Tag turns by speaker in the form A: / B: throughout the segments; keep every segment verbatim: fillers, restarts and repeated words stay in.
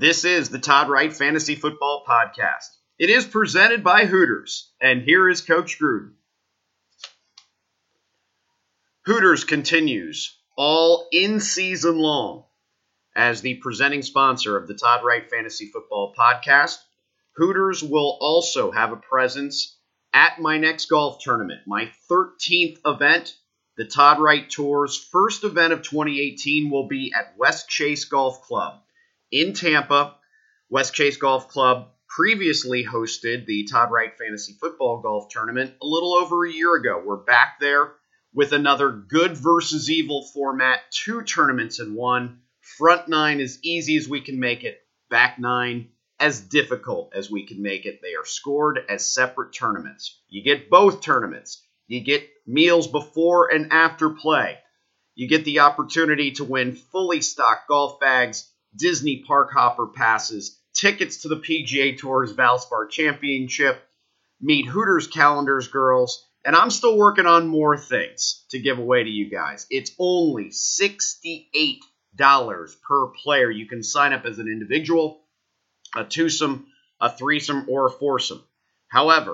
A: This is the Todd Wright Fantasy Football Podcast. It is presented by Hooters, and here is Coach Gruden. Hooters continues all in season long as the presenting sponsor of the Todd Wright Fantasy Football Podcast. Hooters will also have a presence at my next golf tournament, my thirteenth event. The Todd Wright Tour's first event of twenty eighteen will be at West Chase Golf Club in Tampa. West Chase Golf Club previously hosted the Todd Wright Fantasy Football Golf Tournament a little over a year ago. We're back there with another good versus evil format, two tournaments in one. Front nine as easy as we can make it, back nine as difficult as we can make it. They are scored as separate tournaments. You get both tournaments. You get meals before and after play. You get the opportunity to win fully stocked golf bags, Disney Park Hopper passes, tickets to the P G A Tour's Valspar Championship, meet Hooters calendars girls, and I'm still working on more things to give away to you guys. It's only sixty-eight dollars per player. You can sign up as an individual, a twosome, a threesome, or a foursome. However,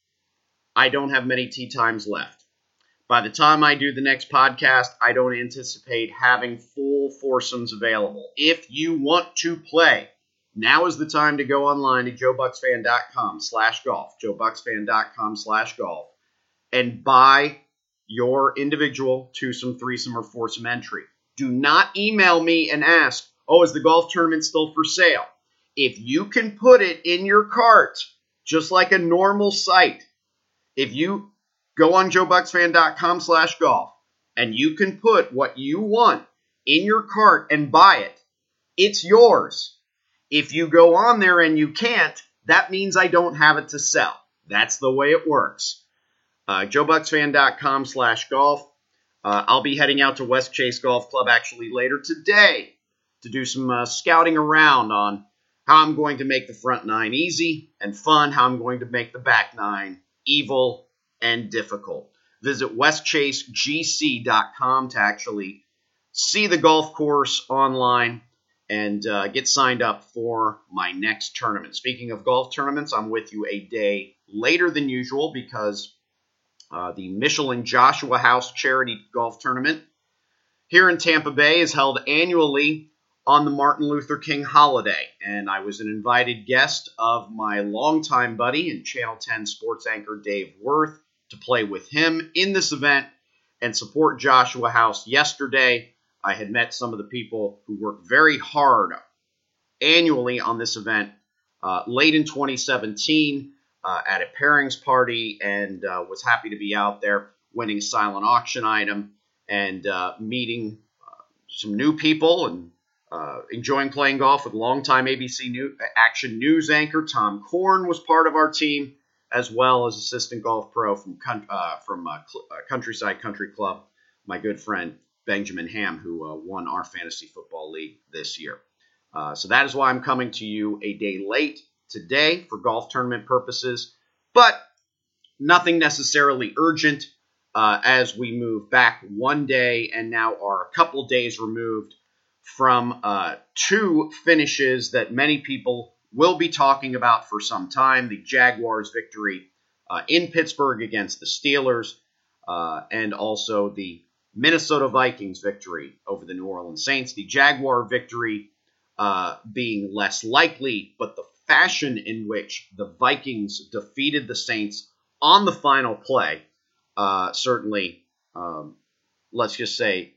A: I don't have many tee times left. By the time I do the next podcast, I don't anticipate having full foursomes available. If you want to play, now is the time to go online to joe bucks fan dot com slash golf, joe bucks fan dot com slash golf, and buy your individual twosome, threesome, or foursome entry. Do not email me and ask, oh, is the golf tournament still for sale? If you can put it in your cart, just like a normal site, if you go on joe bucks fan dot com slash golf and you can put what you want in your cart and buy it, it's yours. If you go on there and you can't, that means I don't have it to sell. That's the way it works. Uh, joe bucks fan dot com slash golf. Uh, I'll be heading out to West Chase Golf Club actually later today to do some uh, scouting around on how I'm going to make the front nine easy and fun, how I'm going to make the back nine evil and difficult. Visit west chase g c dot com to actually see the golf course online and uh, get signed up for my next tournament. Speaking of golf tournaments, I'm with you a day later than usual because uh, the Michelin Joshua House Charity Golf Tournament here in Tampa Bay is held annually on the Martin Luther King holiday, and I was an invited guest of my longtime buddy and Channel ten sports anchor Dave Worth to play with him in this event and support Joshua House yesterday. I had met some of the people who work very hard annually on this event uh, late in twenty seventeen uh, at a pairings party and uh, was happy to be out there winning a silent auction item and uh, meeting uh, some new people and uh, enjoying playing golf with longtime A B C New- Action News anchor Tom Korn was part of our team, as well as assistant golf pro from uh, from uh, Cl- uh, Countryside Country Club, my good friend Benjamin Ham, who uh, won our fantasy football league this year. Uh, so that is why I'm coming to you a day late today for golf tournament purposes, but nothing necessarily urgent uh, as we move back one day and now are a couple days removed from uh, two finishes that many people will be talking about for some time. The Jaguars' victory uh, in Pittsburgh against the Steelers, uh, and also the Minnesota Vikings victory over the New Orleans Saints. The Jaguar victory uh, being less likely, but the fashion in which the Vikings defeated the Saints on the final play, uh, certainly, um, let's just say,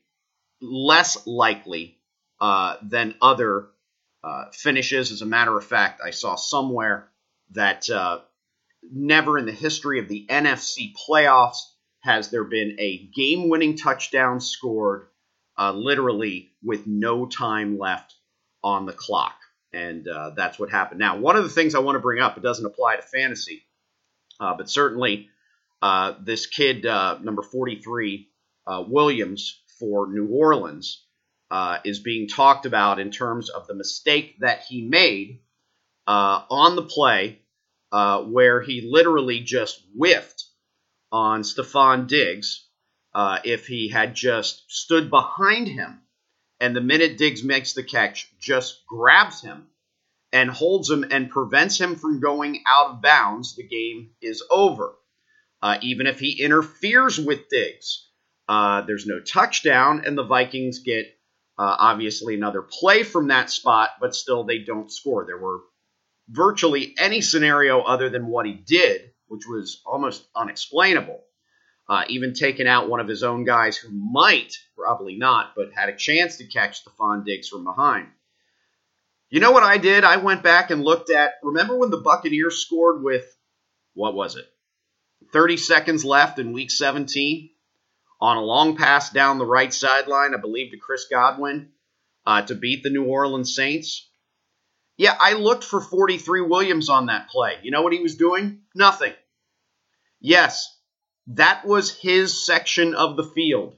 A: less likely uh, than other Uh, finishes. As a matter of fact, I saw somewhere that uh, never in the history of the N F C playoffs has there been a game-winning touchdown scored uh, literally with no time left on the clock. And uh, that's what happened. Now, one of the things I want to bring up, it doesn't apply to fantasy, uh, but certainly uh, this kid, uh, number forty-three, uh, Williams for New Orleans, Uh, is being talked about in terms of the mistake that he made uh, on the play uh, where he literally just whiffed on Stephon Diggs. Uh, if he had just stood behind him and the minute Diggs makes the catch, just grabs him and holds him and prevents him from going out of bounds, the game is over. Uh, even if he interferes with Diggs, uh, there's no touchdown, and the Vikings get uh, obviously another play from that spot, but still they don't score. There were virtually any scenario other than what he did, which was almost unexplainable. Uh, even taking out one of his own guys who might, probably not, but had a chance to catch Stephon Diggs from behind. You know what I did? I went back and looked at, remember when the Buccaneers scored with, what was it, thirty seconds left in week seventeen on a long pass down the right sideline, I believe to Chris Godwin, uh, to beat the New Orleans Saints? Yeah, I looked for forty-three Williams on that play. You know what he was doing? Nothing. Yes, that was his section of the field.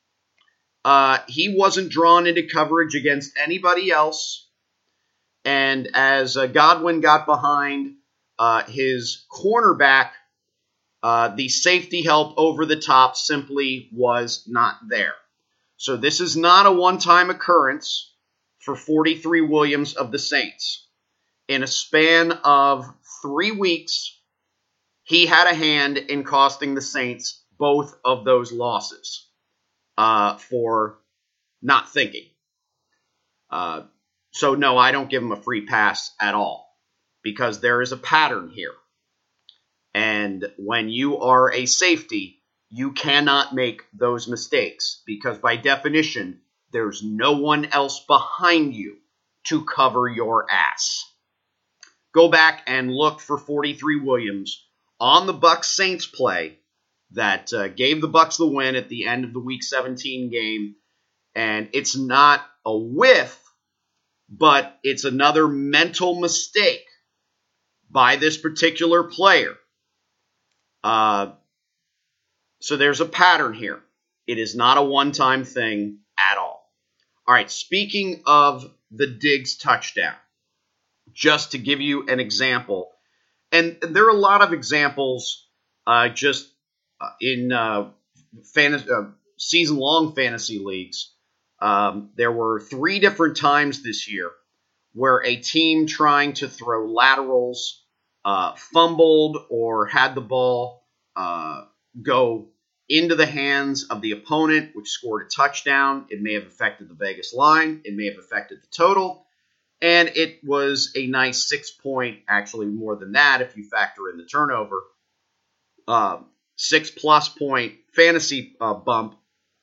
A: Uh, he wasn't drawn into coverage against anybody else. And as uh, Godwin got behind uh, his cornerback, uh, the safety help over the top simply was not there. So this is not a one-time occurrence for forty-three Williams of the Saints. In a span of three weeks, he had a hand in costing the Saints both of those losses uh, for not thinking. Uh, so, no, I don't give him a free pass at all because there is a pattern here. And when you are a safety, you cannot make those mistakes because by definition, there's no one else behind you to cover your ass. Go back and look for forty-three Williams on the Bucs Saints play that uh, gave the Bucs the win at the end of the Week seventeen game. And it's not a whiff, but it's another mental mistake by this particular player. Uh, so there's a pattern here. It is not a one-time thing at all. All right, speaking of the Diggs touchdown, just to give you an example, and there are a lot of examples uh, just uh, in uh, fantasy, uh, season-long fantasy leagues. Um, there were three different times this year where a team trying to throw laterals uh, fumbled or had the ball uh, go into the hands of the opponent, which scored a touchdown. It may have affected the Vegas line. It may have affected the total. And it was a nice six-point, actually more than that if you factor in the turnover, uh, six-plus point fantasy uh, bump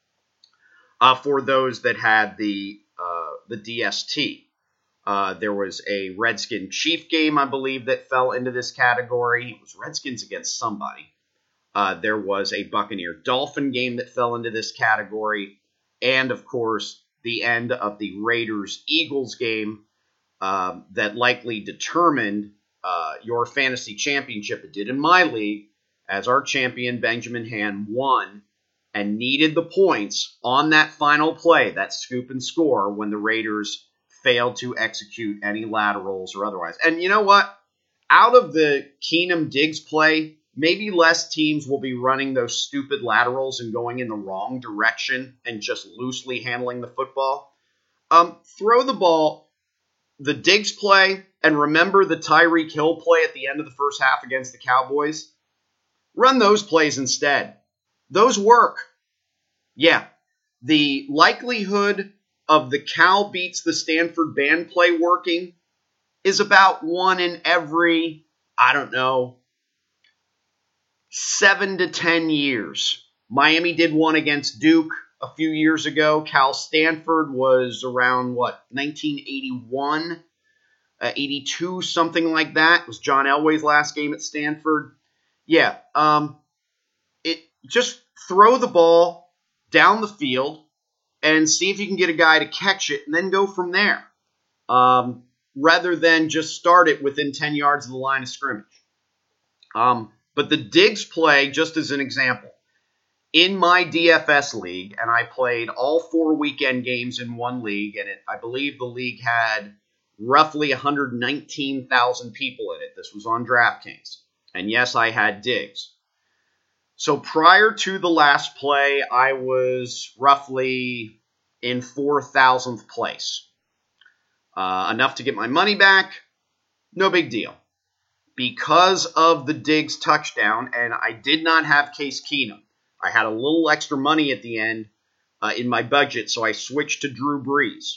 A: uh, for those that had the uh, the D S T. Uh, there was a Redskin-Chief game, I believe, that fell into this category. It was Redskins against somebody. Uh, there was a Buccaneer-Dolphin game that fell into this category. And, of course, the end of the Raiders-Eagles game uh, that likely determined uh, your fantasy championship. It did in my league, as our champion, Benjamin Hann, won and needed the points on that final play, that scoop and score, when the Raiders failed to execute any laterals or otherwise. And you know what? Out of the Keenum-Diggs play, maybe less teams will be running those stupid laterals and going in the wrong direction and just loosely handling the football. Um, throw the ball, the Diggs play, and remember the Tyreek Hill play at the end of the first half against the Cowboys? Run those plays instead. Those work. Yeah, the likelihood of the Cal beats the Stanford band play working is about one in every, I don't know, seven to ten years. Miami did one against Duke a few years ago. Cal Stanford was around, what, nineteen eighty-one, uh, eighty-two, something like that. It was John Elway's last game at Stanford. Yeah, um, it just throw the ball down the field and see if you can get a guy to catch it and then go from there, um, rather than just start it within ten yards of the line of scrimmage. Um, but the Diggs play, just as an example, in my D F S league, and I played all four weekend games in one league, and it, I believe the league had roughly one hundred nineteen thousand people in it. This was on DraftKings. And yes, I had Diggs. So prior to the last play, I was roughly in four thousandth place. Uh, enough to get my money back, No big deal. Because of the Diggs touchdown, and I did not have Case Keenum. I had a little extra money at the end uh, in my budget, so I switched to Drew Brees.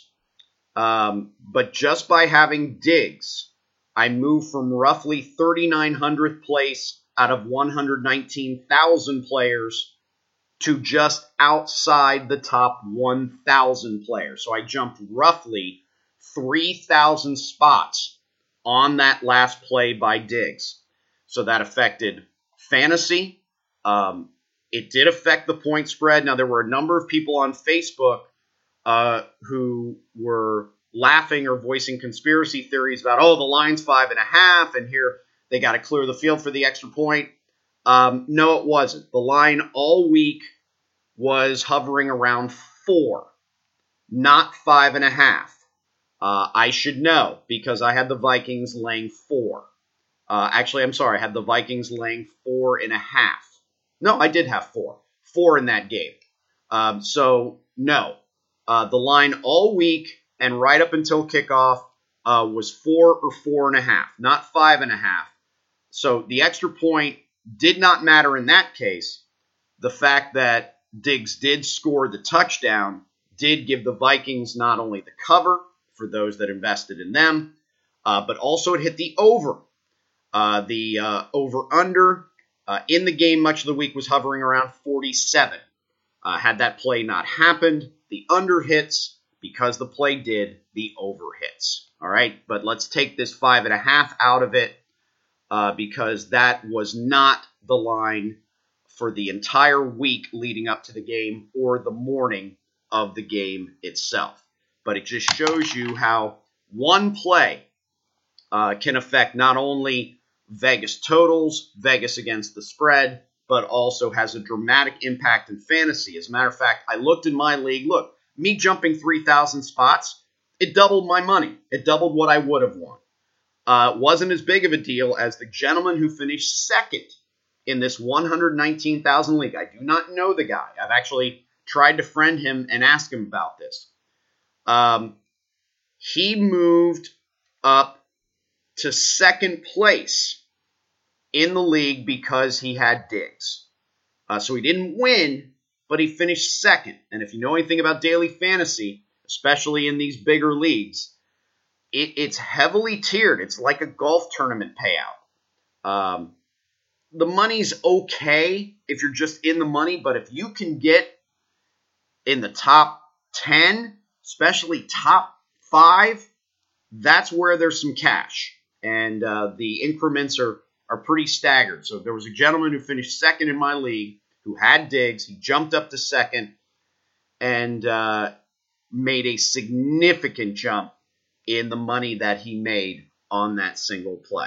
A: Um, but just by having Diggs, I moved from roughly thirty-nine hundredth place out of one hundred nineteen thousand players to just outside the top one thousand players. So I jumped roughly three thousand spots on that last play by Diggs. So that affected fantasy. Um, it did affect the point spread. Now, there were a number of people on Facebook uh, who were laughing or voicing conspiracy theories about, oh, the line's five and a half, and here they got to clear the field for the extra point. Um, no, it wasn't. The line all week was hovering around four, not five and a half. Uh, I should know because I had the Vikings laying four. Uh, actually, I'm sorry. I had the Vikings laying four and a half. No, I did have four. Four in that game. Um, so, no. Uh, the line all week and right up until kickoff uh, was four or four and a half, not five and a half. So the extra point did not matter in that case. The fact that Diggs did score the touchdown did give the Vikings not only the cover, for those that invested in them, uh, but also it hit the over. Uh, the uh, over-under uh, in the game much of the week was hovering around forty-seven. Uh, had that play not happened, the under hits. Because the play did, the over hits. All right, but let's take this five and a half out of it uh, because that was not the line for the entire week leading up to the game or the morning of the game itself. But it just shows you how one play uh, can affect not only Vegas totals, Vegas against the spread, but also has a dramatic impact in fantasy. As a matter of fact, I looked in my league. Look, me jumping three thousand spots, it doubled my money. It doubled what I would have won. Uh, wasn't as big of a deal as the gentleman who finished second in this one hundred nineteen thousand league. I do not know the guy. I've actually tried to friend him and ask him about this. Um, he moved up to second place in the league because he had Diggs. Uh, so he didn't win, but he finished second. And if you know anything about daily fantasy, especially in these bigger leagues, it, it's heavily tiered. It's like a golf tournament payout. Um, the money's okay if you're just in the money, but if you can get in the top ten, especially top five, that's where there's some cash. And uh, the increments are, are pretty staggered. So there was a gentleman who finished second in my league who had Diggs. He jumped up to second and uh, made a significant jump in the money that he made on that single play.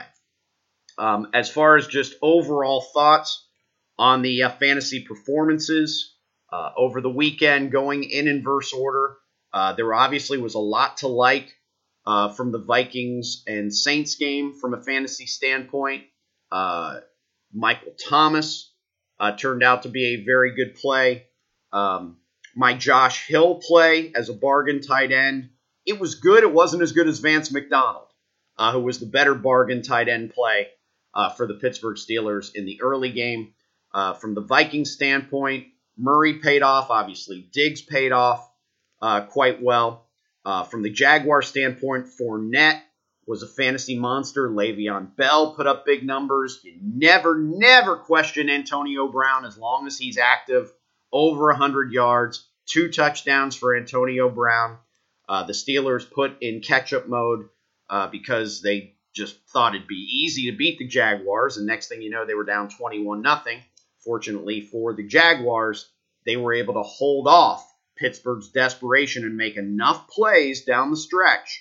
A: Um, as far as just overall thoughts on the uh, fantasy performances uh, over the weekend, going in inverse order, uh, there obviously was a lot to like uh, from the Vikings and Saints game from a fantasy standpoint. Uh, Michael Thomas uh, turned out to be a very good play. Um, my Josh Hill play as a bargain tight end, it was good. It wasn't as good as Vance McDonald, uh, who was the better bargain tight end play uh, for the Pittsburgh Steelers in the early game. Uh, from the Vikings standpoint, Murray paid off, obviously. Diggs paid off uh, quite well. Uh, from the Jaguar standpoint, Fournette was a fantasy monster. Le'Veon Bell put up big numbers. You never, never question Antonio Brown as long as he's active. Over one hundred yards, two touchdowns for Antonio Brown. Uh, the Steelers put in catch-up mode uh, because they just thought it'd be easy to beat the Jaguars, and next thing you know, they were down twenty-one nothing. Fortunately for the Jaguars, they were able to hold off Pittsburgh's desperation and make enough plays down the stretch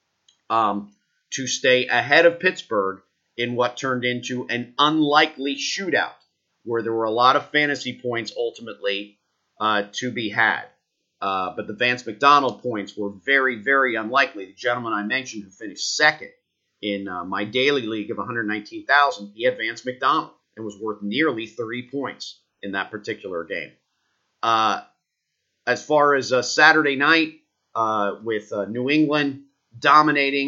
A: um, to stay ahead of Pittsburgh in what turned into an unlikely shootout, where there were a lot of fantasy points ultimately uh, to be had. Uh, but the Vance McDonald points were very, very unlikely. The gentleman I mentioned who finished second in uh, my daily league of one hundred nineteen thousand, he had Vance McDonald and was worth nearly thirty points in that particular game. Uh, as far as uh, Saturday night, uh, with uh, New England dominating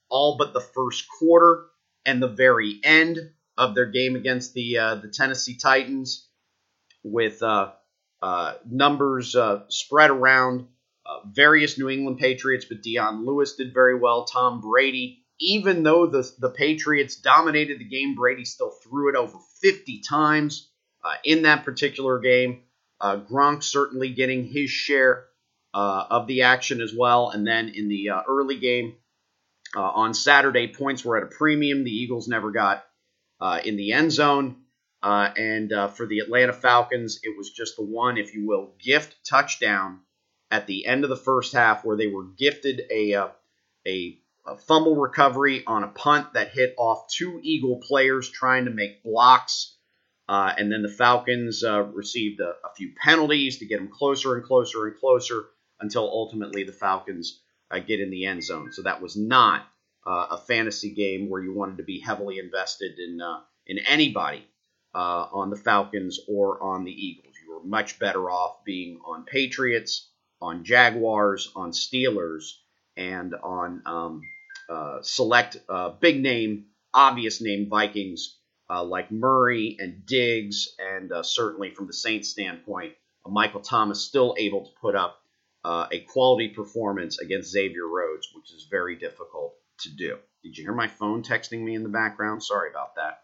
A: all but the first quarter and the very end of their game against the uh, the Tennessee Titans, with uh, uh, numbers uh, spread around uh, various New England Patriots, but Dion Lewis did very well. Tom Brady, even though the, the Patriots dominated the game, Brady still threw it over fifty times uh, in that particular game. Uh, Gronk certainly getting his share uh, of the action as well. And then in the uh, early game uh, on Saturday, points were at a premium. The Eagles never got uh, in the end zone. Uh, and uh, for the Atlanta Falcons, it was just the one, if you will, gift touchdown at the end of the first half, where they were gifted a, uh, a, a fumble recovery on a punt that hit off two Eagle players trying to make blocks. Uh, and then the Falcons uh, received a, a few penalties to get them closer and closer and closer until ultimately the Falcons uh, get in the end zone. So that was not uh, a fantasy game where you wanted to be heavily invested in uh, in anybody uh, on the Falcons or on the Eagles. You were much better off being on Patriots, on Jaguars, on Steelers, and on um, uh, select uh, big name, obvious name Vikings. Uh, like Murray and Diggs, and uh, certainly from the Saints' standpoint, uh, Michael Thomas still able to put up uh, a quality performance against Xavier Rhodes, which is very difficult to do. Did you hear my phone texting me in the background? Sorry about that.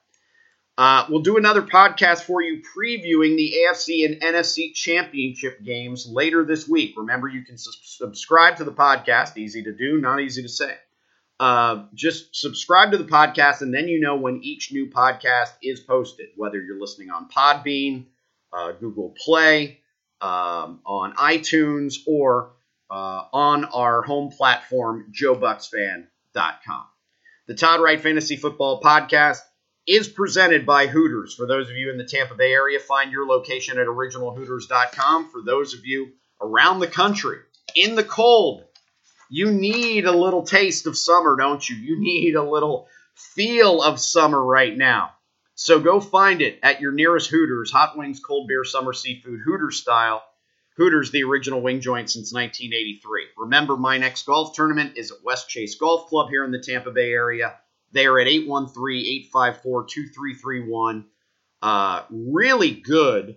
A: Uh, we'll do another podcast for you previewing the A F C and N F C championship games later this week. Remember, you can su- subscribe to the podcast. Easy to do, not easy to say. Uh, just subscribe to the podcast, and then you know when each new podcast is posted, whether you're listening on Podbean, uh, Google Play, um, on iTunes, or uh, on our home platform, joe bucks fan dot com. The Todd Wright Fantasy Football Podcast is presented by Hooters. For those of you in the Tampa Bay area, find your location at original hooters dot com. For those of you around the country, in the cold, you need a little taste of summer, don't you? You need a little feel of summer right now. So go find it at your nearest Hooters. Hot wings, cold beer, summer seafood, Hooters style. Hooters, the original wing joint since nineteen eighty-three. Remember, my next golf tournament is at West Chase Golf Club here in the Tampa Bay area. They are at eight one three, eight five four, two three three one. Uh, really good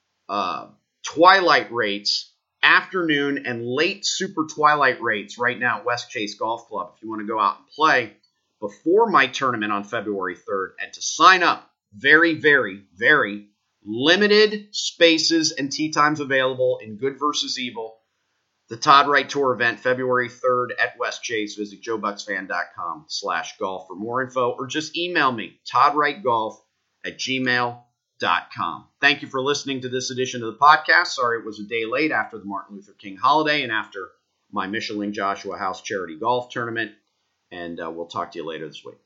A: uh, twilight rates. Afternoon and late super twilight rates right now at West Chase Golf Club if you want to go out and play before my tournament on February third. And to sign up, very, very, very limited spaces and tee times available in Good versus Evil. The Todd Wright Tour event, February third at West Chase. Visit joe bucks fan dot com slash golf for more info, or just email me, toddwrightgolf at gmail dot com. Thank you for listening to this edition of the podcast. Sorry it was a day late after the Martin Luther King holiday and after my Michelin Joshua House charity golf tournament. And uh, we'll talk to you later this week.